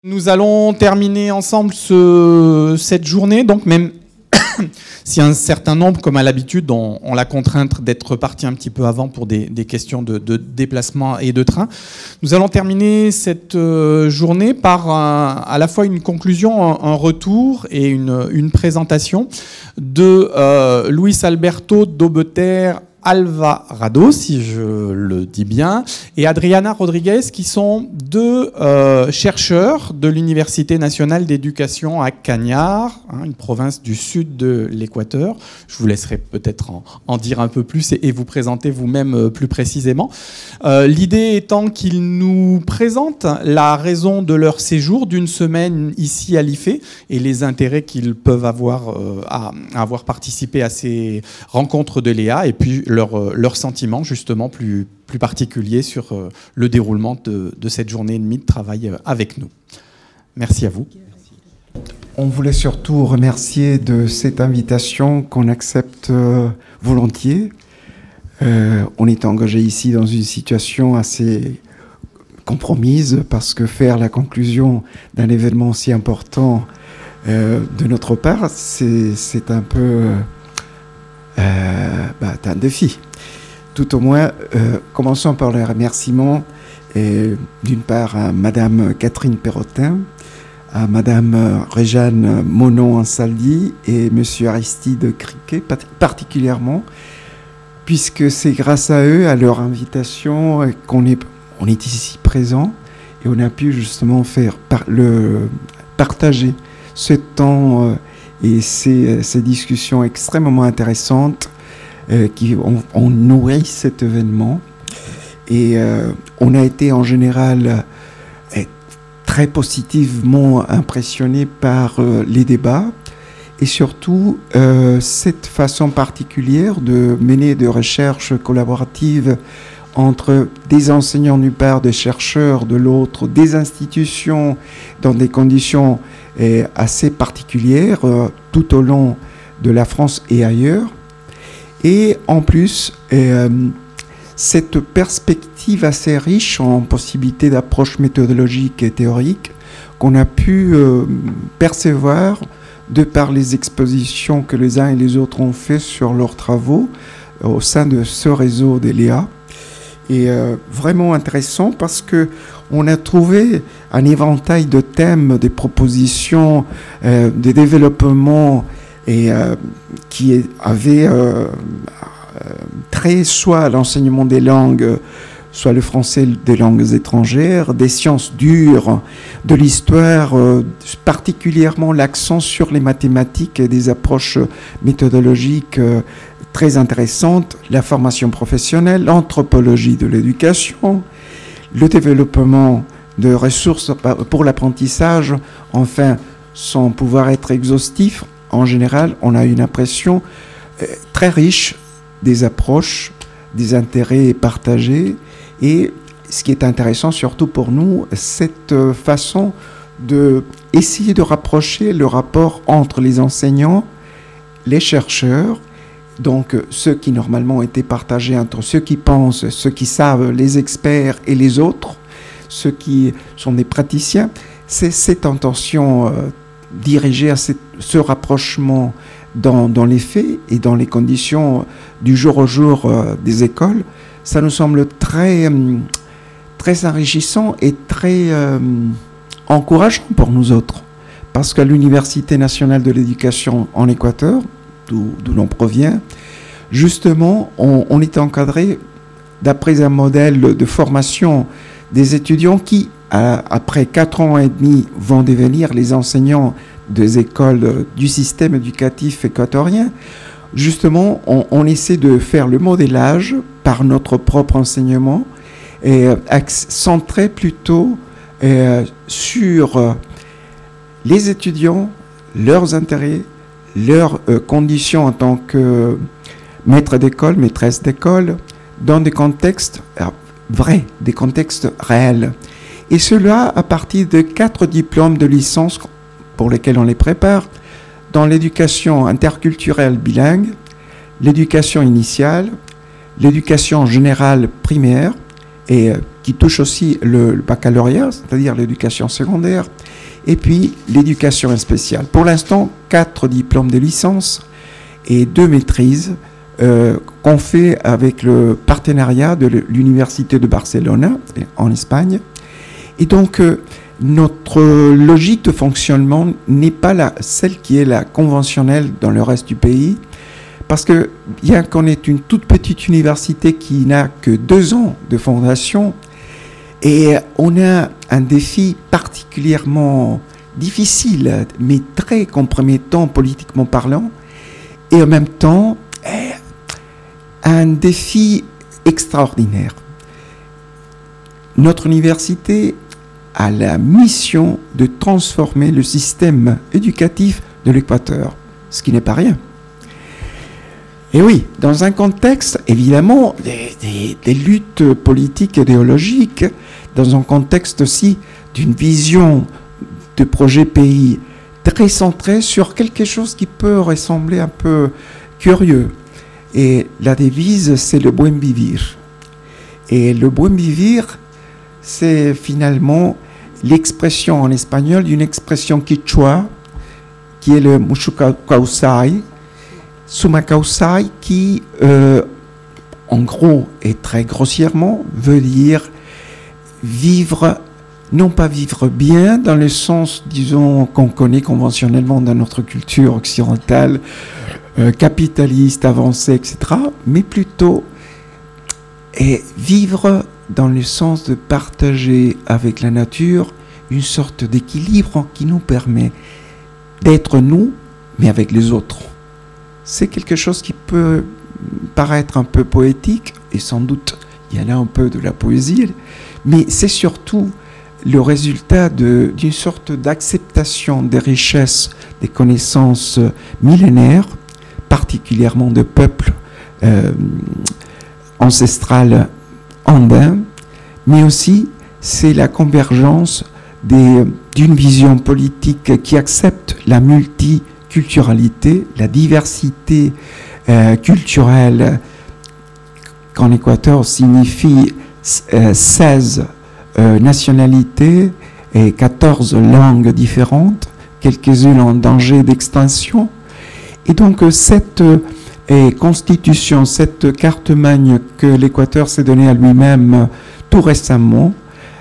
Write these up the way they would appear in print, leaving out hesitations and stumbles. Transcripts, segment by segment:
Nous allons terminer ensemble cette journée, donc même si un certain nombre, comme à l'habitude, ont la contrainte d'être partis un petit peu avant pour des questions de déplacement et de train, nous allons terminer cette journée par à la fois une conclusion, un retour et une présentation de Luis Alberto Daubeter Alvarado, si je le dis bien, et Adriana Rodriguez, qui sont deux chercheurs de l'Université nationale d'éducation à Cañar, une province du sud de l'Équateur. Je vous laisserai peut-être en dire un peu plus et vous présenter vous-même plus précisément. L'idée étant qu'ils nous présentent la raison de leur séjour d'une semaine ici à l'IFE et les intérêts qu'ils peuvent avoir à avoir participé à ces rencontres de l'EA, et puis leurs sentiments justement plus particuliers sur le déroulement de cette journée et demie de travail avec nous. Merci à vous. On voulait surtout remercier de cette invitation qu'on accepte volontiers. On est engagé ici dans une situation assez compromise parce que faire la conclusion d'un événement aussi important de notre part, c'est un peu un défi. Tout au moins, commençons par les remerciements, d'une part à Madame Catherine Perrotin, à Madame Réjeanne Monon-Ansaldi et Monsieur Aristide Criquet particulièrement, puisque c'est grâce à eux, à leur invitation, qu'on est ici présent et on a pu justement faire partager ce temps et ces discussions extrêmement intéressantes qui ont nourri cet événement. Et on a été en général très positivement impressionné par les débats et surtout cette façon particulière de mener des recherches collaboratives entre des enseignants d'une part, des chercheurs de l'autre, des institutions dans des conditions assez particulières tout au long de la France et ailleurs. Et en plus, cette perspective assez riche en possibilités d'approche méthodologique et théorique qu'on a pu percevoir de par les expositions que les uns et les autres ont fait sur leurs travaux au sein de ce réseau des LEA. Et vraiment intéressant parce que on a trouvé un éventail de thèmes, des propositions, des développements et qui avaient trait soit à l'enseignement des langues, soit le français des langues étrangères, des sciences dures, de l'histoire, particulièrement l'accent sur les mathématiques et des approches méthodologiques très intéressantes, la formation professionnelle, l'anthropologie de l'éducation, le développement de ressources pour l'apprentissage. Enfin, sans pouvoir être exhaustif, en général, on a une impression très riche des approches, des intérêts partagés. Et ce qui est intéressant, surtout pour nous, cette façon d'essayer de rapprocher le rapport entre les enseignants, les chercheurs, donc ceux qui normalement étaient partagés entre ceux qui pensent, ceux qui savent, les experts et les autres, ceux qui sont des praticiens. C'est cette intention dirigée à ce rapprochement dans les faits et dans les conditions du jour au jour des écoles. Ça nous semble très enrichissant et très encourageant pour nous autres. Parce qu'à l'Université nationale de l'éducation en Équateur, d'où l'on provient, justement, on est encadré d'après un modèle de formation des étudiants qui, après 4 ans et demi, vont devenir les enseignants des écoles du système éducatif équatorien. Justement, on essaie de faire le modélage par notre propre enseignement et centré plutôt sur les étudiants, leurs intérêts, leurs conditions en tant que maître d'école, maîtresse d'école, dans des contextes vrais, des contextes réels. Et cela à partir de 4 diplômes de licence pour lesquels on les prépare, dans l'éducation interculturelle bilingue, l'éducation initiale, l'éducation générale primaire, et qui touche aussi le baccalauréat, c'est-à-dire l'éducation secondaire, et puis l'éducation spéciale. Pour l'instant, 4 diplômes de licence et 2 maîtrises qu'on fait avec le partenariat de l'Université de Barcelone en Espagne. Et donc, notre logique de fonctionnement n'est pas celle qui est la conventionnelle dans le reste du pays, parce que bien qu'on est une toute petite université qui n'a que 2 ans de fondation, et on a un défi particulièrement difficile, mais très compromettant politiquement parlant, et en même temps, un défi extraordinaire. Notre université a la mission de transformer le système éducatif de l'Équateur, ce qui n'est pas rien. Et oui, dans un contexte, évidemment, des luttes politiques et idéologiques, dans un contexte aussi d'une vision de projet pays très centré sur quelque chose qui peut ressembler un peu curieux. Et la devise, c'est le buen vivir. Et le buen vivir, c'est finalement l'expression en espagnol d'une expression quichua, qui est le mushucausai, sumacausai, qui, en gros, et très grossièrement, veut dire vivre, non pas vivre bien, dans le sens, disons, qu'on connaît conventionnellement dans notre culture occidentale, capitaliste, avancée, etc., mais plutôt vivre dans le sens de partager avec la nature une sorte d'équilibre qui nous permet d'être nous, mais avec les autres. C'est quelque chose qui peut paraître un peu poétique, et sans doute il y en a un peu de la poésie, mais c'est surtout le résultat d'une sorte d'acceptation des richesses, des connaissances millénaires, particulièrement de peuples ancestrales andins, mais aussi c'est la convergence d'une vision politique qui accepte la multiculturalité, la diversité culturelle, qu'en Équateur signifie 16 nationalités et 14 langues différentes, quelques-unes en danger d'extinction. Et donc cette constitution, cette carte magne que l'Équateur s'est donnée à lui-même tout récemment,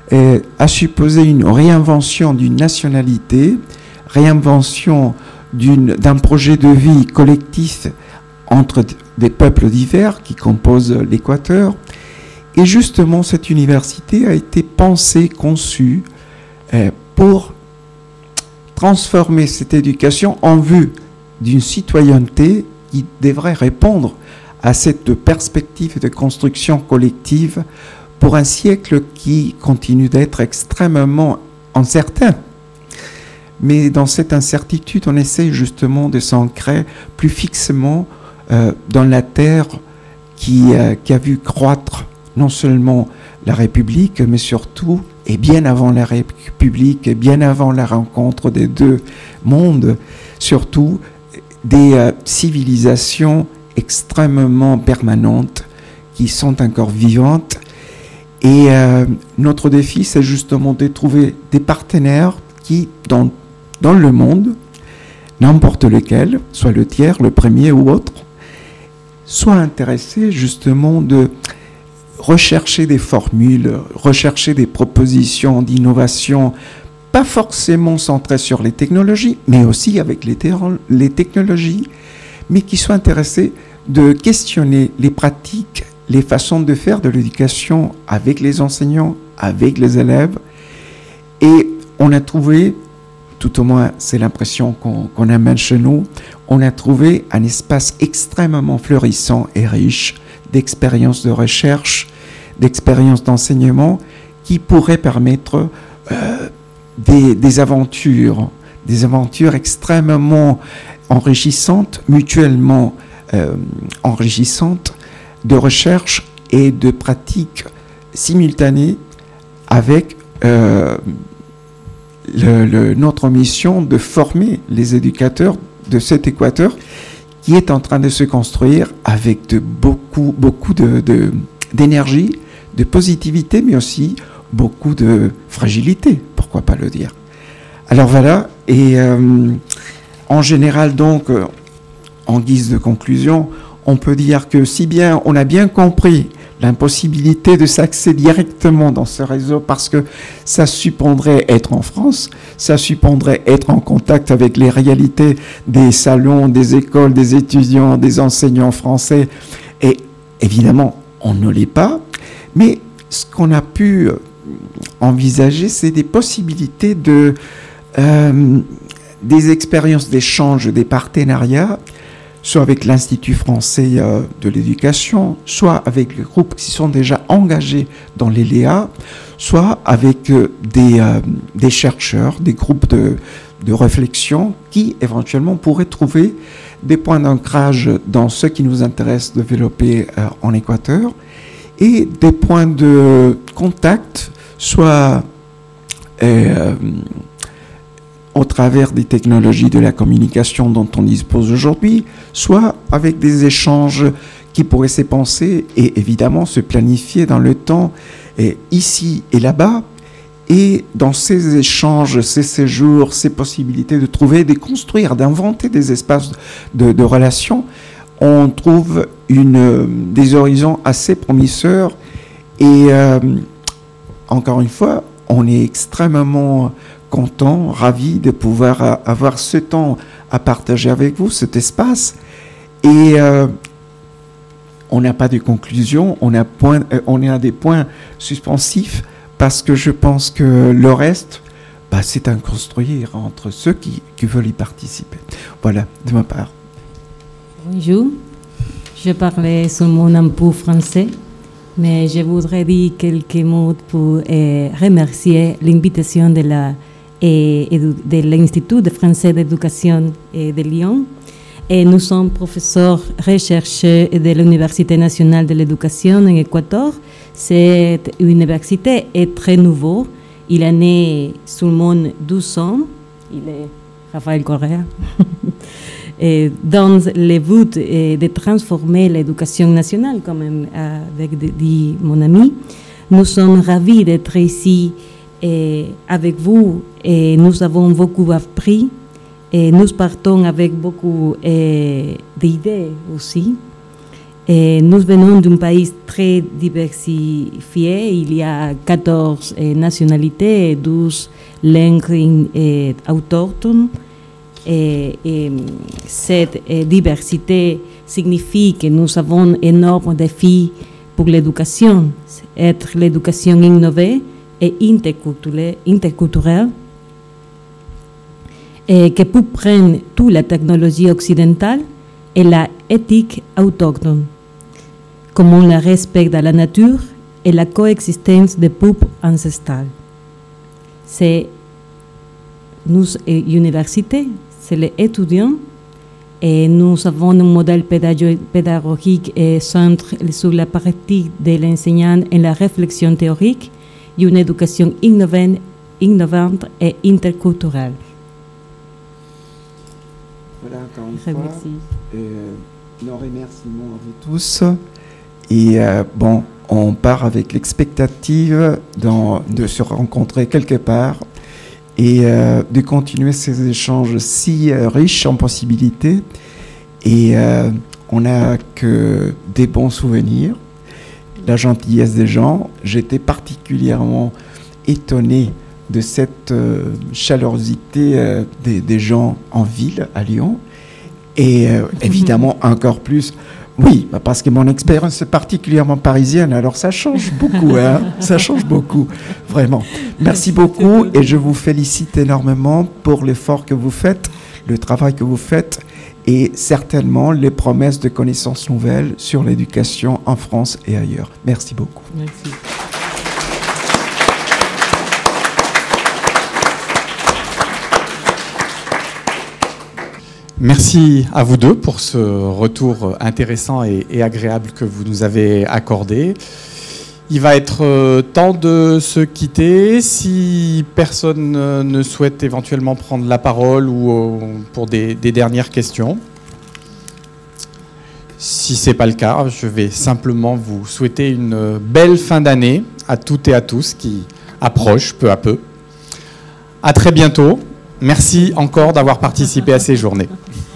a supposé une réinvention d'une nationalité, réinvention d'un projet de vie collectif entre des peuples divers qui composent l'Équateur. Et justement, cette université a été pensée, conçue pour transformer cette éducation en vue d'une citoyenneté qui devrait répondre à cette perspective de construction collective pour un siècle qui continue d'être extrêmement incertain. Mais dans cette incertitude, on essaie justement de s'ancrer plus fixement dans la terre qui a vu croître non seulement la République, mais surtout, et bien avant la République, et bien avant la rencontre des deux mondes, surtout des civilisations extrêmement permanentes qui sont encore vivantes. Et notre défi, c'est justement de trouver des partenaires qui, dans le monde, n'importe lequel, soit le tiers, le premier ou autre, soient intéressés justement de rechercher des formules, rechercher des propositions d'innovation, pas forcément centrées sur les technologies, mais aussi avec les technologies, mais qui soient intéressés de questionner les pratiques, les façons de faire de l'éducation avec les enseignants, avec les élèves. Et on a trouvé, tout au moins c'est l'impression qu'on amène chez nous, on a trouvé un espace extrêmement florissant et riche d'expériences de recherche, d'expériences d'enseignement qui pourraient permettre des aventures extrêmement enrichissantes, mutuellement enrichissantes, de recherche et de pratiques simultanées avec notre mission de former les éducateurs de cet Équateur qui est en train de se construire avec beaucoup d'énergie, de positivité, mais aussi beaucoup de fragilité, pourquoi pas le dire. Alors voilà, et en général donc, en guise de conclusion, on peut dire que si bien on a bien compris l'impossibilité de s'accéder directement dans ce réseau parce que ça suppondrait être en France, ça suppondrait être en contact avec les réalités des salons, des écoles, des étudiants, des enseignants français. Et évidemment, on ne l'est pas. Mais ce qu'on a pu envisager, c'est des possibilités des expériences d'échange, des partenariats, soit avec l'Institut français de l'éducation, soit avec les groupes qui sont déjà engagés dans les LEA, soit avec des chercheurs, des groupes de réflexion qui éventuellement pourraient trouver des points d'ancrage dans ce qui nous intéresse de développer en Équateur et des points de contact, soit au travers des technologies de la communication dont on dispose aujourd'hui, soit avec des échanges qui pourraient s'épancer et évidemment se planifier dans le temps, et ici et là-bas. Et dans ces échanges, ces séjours, ces possibilités de trouver, de construire, d'inventer des espaces de relations, on trouve des horizons assez prometteur. Et encore une fois, on est extrêmement content, ravi de pouvoir avoir ce temps à partager avec vous, cet espace. Et on n'a pas de conclusion, on a des points suspensifs parce que je pense que le reste, c'est à construire entre ceux qui veulent y participer. Voilà, de ma part. Bonjour, je parlais seulement un peu français, mais je voudrais dire quelques mots pour remercier l'invitation de l'Institut de français d'éducation de Lyon. Et nous sommes professeurs rechercheurs de l'Université nationale de l'éducation en Équateur. Cette université est très nouveau. Il est né seulement 12 ans. Il est Rafael Correa. Dans le but de transformer l'éducation nationale, quand même, avec dit mon ami. Nous sommes ravis d'être ici avec vous et nous avons beaucoup appris. Et nous partons avec beaucoup d'idées aussi. Et nous venons d'un pays très diversifié. Il y a 14 nationalités et 12 langues autochtones. Et cette diversité signifie que nous avons énormes défis pour l'éducation. Être l'éducation innovée et interculturelle. Et que peut prendre toute la technologie occidentale et la éthique autochtone, comme le respect de la nature et la coexistence des peuples ancestrales. C'est nous, université, c'est les étudiants, et nous avons un modèle pédagogique et centre sur la pratique de l'enseignant et la réflexion théorique, et une éducation innovante et interculturelle. Voilà, encore une fois, nos remerciements à vous tous. Et on part avec l'expectative de se rencontrer quelque part et de continuer ces échanges si riches en possibilités. Et on n'a que des bons souvenirs, la gentillesse des gens. J'étais particulièrement étonné de cette chaleurosité des gens en ville, à Lyon. Et évidemment, encore plus, oui, parce que mon expérience est particulièrement parisienne, alors ça change beaucoup, hein, ça change beaucoup, vraiment. Merci beaucoup et je vous félicite énormément pour l'effort que vous faites, le travail que vous faites et certainement les promesses de connaissances nouvelles sur l'éducation en France et ailleurs. Merci beaucoup. Merci. Merci à vous deux pour ce retour intéressant et agréable que vous nous avez accordé. Il va être temps de se quitter. Si personne ne souhaite éventuellement prendre la parole ou pour des dernières questions. Si ce n'est pas le cas, je vais simplement vous souhaiter une belle fin d'année à toutes et à tous qui approchent peu à peu. À très bientôt. Merci encore d'avoir participé à ces journées.